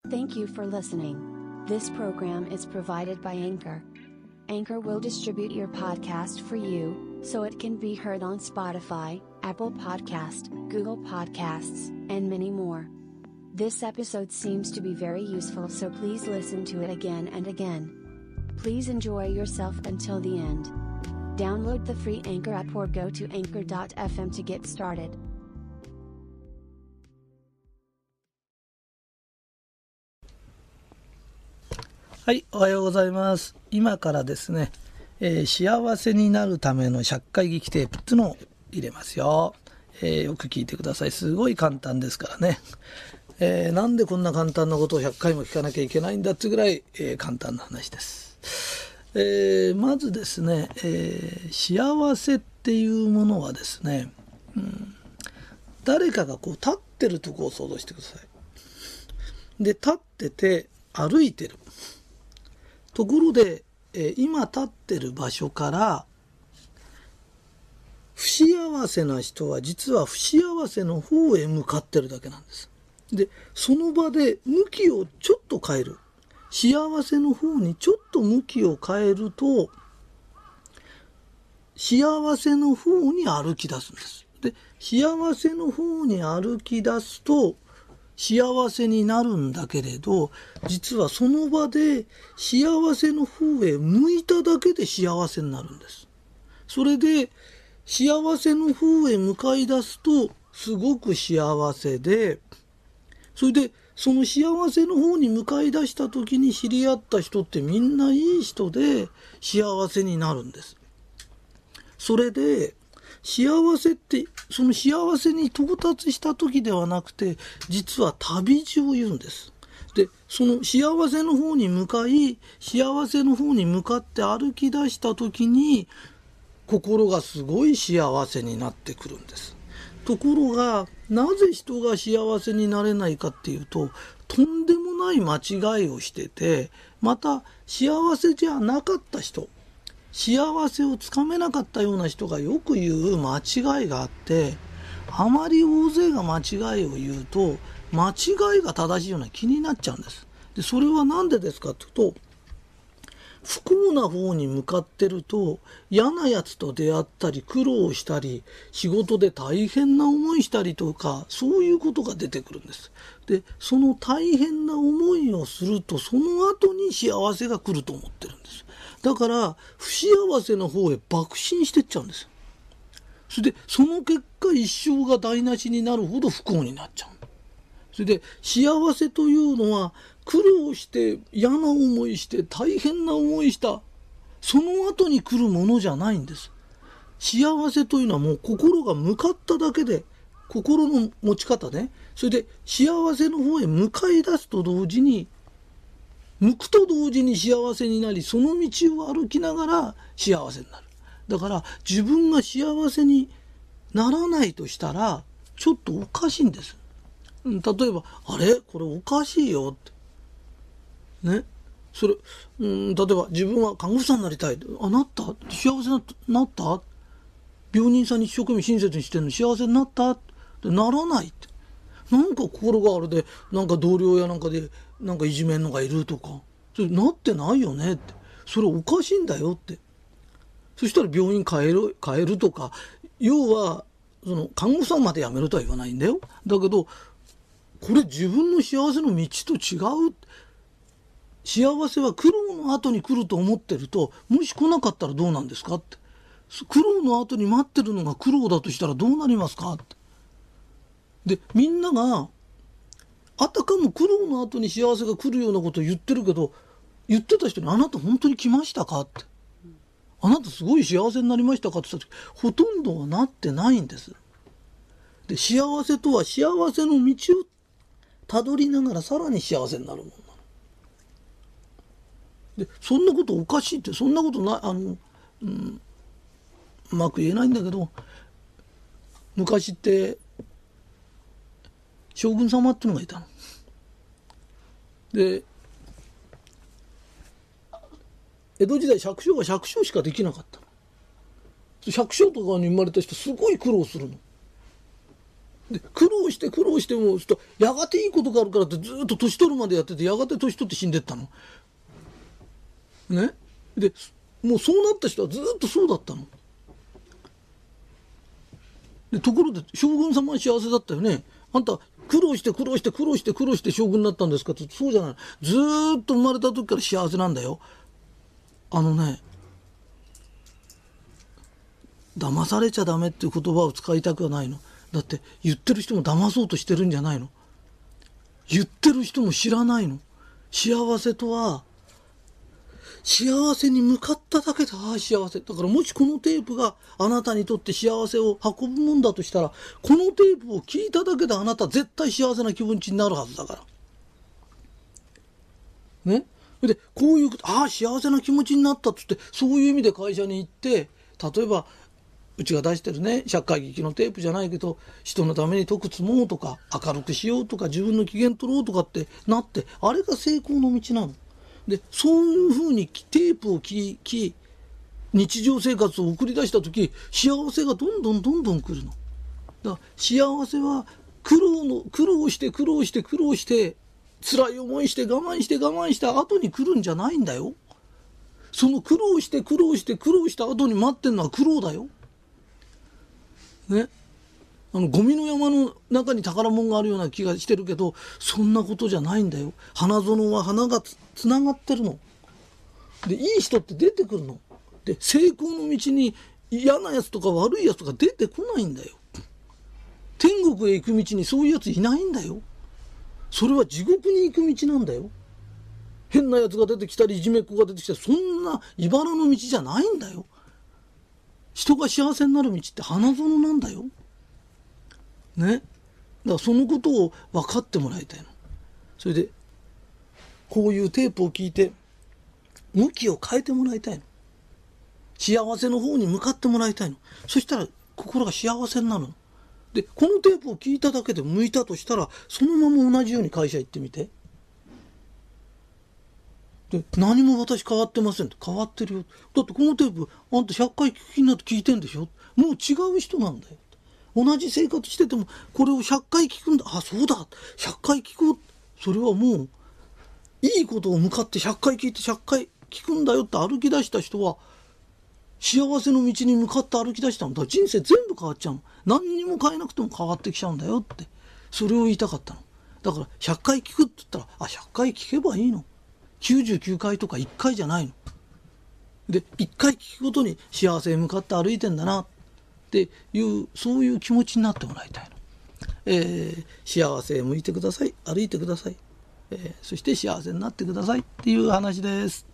Thank you for listening. This program is provided by Anchor. Anchor will distribute your podcast for you, so it can be heard on Spotify, Apple Podcast, Google Podcasts, and many more. This episode seems to be very useful, so please listen to it again and again. Please enjoy yourself until the end. Download the free Anchor app or go to anchor.fm to get started. はい、おはようございます。今からですね、幸せになるための100回聞きテープっていうのを入れますよ。よく聞いてください。すごい簡単ですからね。なんでこんな簡単なことを100回も聞かなきゃいけないんだってぐらい、簡単な話です。まずですね、幸せっていうものはですね、誰かがこう立ってるとこを想像してください。で、立ってて歩いてる。ところで、今立ってる場所から不幸せな人は実は不幸せの方へ向かってるだけなんです。で、その場で向きをちょっと変える。幸せの方にちょっと向きを変えると幸せの方に歩き出すんです。で、幸せの方に歩き出すと幸せになるんだけれど、実はその場で幸せの方へ向いただけで幸せになるんです。それで幸せの方へ向かい出すとすごく幸せで、それでその幸せの方に向かい出した時に知り合った人ってみんないい人で幸せになるんです。それで幸せってその幸せに到達した時ではなくて、実は旅路を言うんです。で、その幸せの方に向かい、幸せの方に向かって歩き出した時に心がすごい幸せになってくるんです。ところがなぜ人が幸せになれないかっていうと、とんでもない間違いをしてて、また幸せじゃなかった人、幸せをつかめなかったような人がよく言う間違いがあって、あまり大勢が間違いを言うと間違いが正しいような気になっちゃうんです。で、それは何でですかというと、不幸な方に向かってると嫌なやつと出会ったり苦労したり仕事で大変な思いしたりとか、そういうことが出てくるんです。で、その大変な思いをするとその後に幸せが来ると思ってるんです。だから不幸せの方へ爆心してっちゃうんです。それでその結果一生が台無しになるほど不幸になっちゃう。それで幸せというのは苦労して嫌な思いして大変な思いしたその後に来るものじゃないんです。幸せというのはもう心が向かっただけで、心の持ち方ね、それで幸せの方へ向かい出すと同時に、向くと同時に幸せになり、その道を歩きながら幸せになる。だから自分が幸せにならないとしたらちょっとおかしいんです。例えばあれこれおかしいよってね、それ、例えば自分は看護師さんになりたい、あ、なった、幸せになった、病人さんに一生懸命親切にしてるの幸せになったってならないって、なんか心があれでなんか同僚やなんかでなんかいじめんのがいるとか、それなってないよねって、それおかしいんだよって。そしたら病院変えるとか、要はその看護師さんまで辞めるとは言わないんだよ。だけどこれ自分の幸せの道と違う。幸せは苦労の後に来ると思ってると、もし来なかったらどうなんですかって。苦労の後に待ってるのが苦労だとしたらどうなりますかって。で、みんながあたかも苦労の後に幸せが来るようなことを言ってるけど、言ってた人にあなた本当に来ましたかって、あなたすごい幸せになりましたかって言った時、ほとんどはなってないんです。で、幸せとは幸せの道をたどりながらさらに幸せになるものなの。で、そんなことおかしいって、そんなことない、うまく言えないんだけど、昔って将軍様ってのがいたの。で、江戸時代百姓が百姓しかできなかったの。百姓とかに生まれた人すごい苦労するの。 で苦労してもちょっとやがていいことがあるからってずっと年取るまでやってて、やがて年取って死んでったのね。でもうそうなった人はずっとそうだったの。でところで将軍様は幸せだったよね。あんた苦労して将軍になったんですかって、そうじゃない。ずーっと生まれた時から幸せなんだよ。騙されちゃダメっていう言葉を使いたくはないの。だって言ってる人も騙そうとしてるんじゃないの。言ってる人も知らないの。幸せとは幸せに向かっただけで幸せだから、もしこのテープがあなたにとって幸せを運ぶもんだとしたら、このテープを聞いただけであなた絶対幸せな気持ちになるはずだからね。でこういう幸せな気持ちになったっつって、そういう意味で会社に行って、例えばうちが出してるね社会劇のテープじゃないけど、人のために徳積もうとか明るくしようとか自分の機嫌取ろうとかってなって、あれが成功の道なの。でそういうふうにテープを聞き日常生活を送り出した時、幸せがどんどん来るの。だから幸せは苦労して辛い思いして我慢した後に来るんじゃないんだよ。その苦労した後に待ってんのは苦労だよ。ね。ゴミの山の中に宝物があるような気がしてるけど、そんなことじゃないんだよ。花園は花がつながってるの。でいい人って出てくるの。で成功の道に嫌なやつとか悪いやつとか出てこないんだよ。天国へ行く道にそういうやついないんだよ。それは地獄に行く道なんだよ。変なやつが出てきたりいじめっ子が出てきたり、そんな茨の道じゃないんだよ。人が幸せになる道って花園なんだよ。ね。だからそのことを分かってもらいたいの。それでこういうテープを聞いて向きを変えてもらいたいの。幸せの方に向かってもらいたいの。そしたら心が幸せになるの。でこのテープを聞いただけで向いたとしたら、そのまま同じように会社行ってみて。で何も私変わってませんって。変わってるよ。だってこのテープあんた100回聞きになって聞いてんでしょ。もう違う人なんだよ。同じ生活しててもこれを100回聞くんだ。そうだ100回聞こう。それはもういいことを向かって100回聞いて100回聞くんだよって歩き出した人は幸せの道に向かって歩き出したんだ。人生全部変わっちゃうの。何にも変えなくても変わってきちゃうんだよって、それを言いたかったの。だから100回聞くって言ったら、100回聞けばいいの。99回とか1回じゃないの。で1回聞くことに幸せへ向かって歩いてんだなっていう、そういう気持ちになってもらいたいの。幸せへ向いてください。歩いてください。そして幸せになってくださいっていう話です。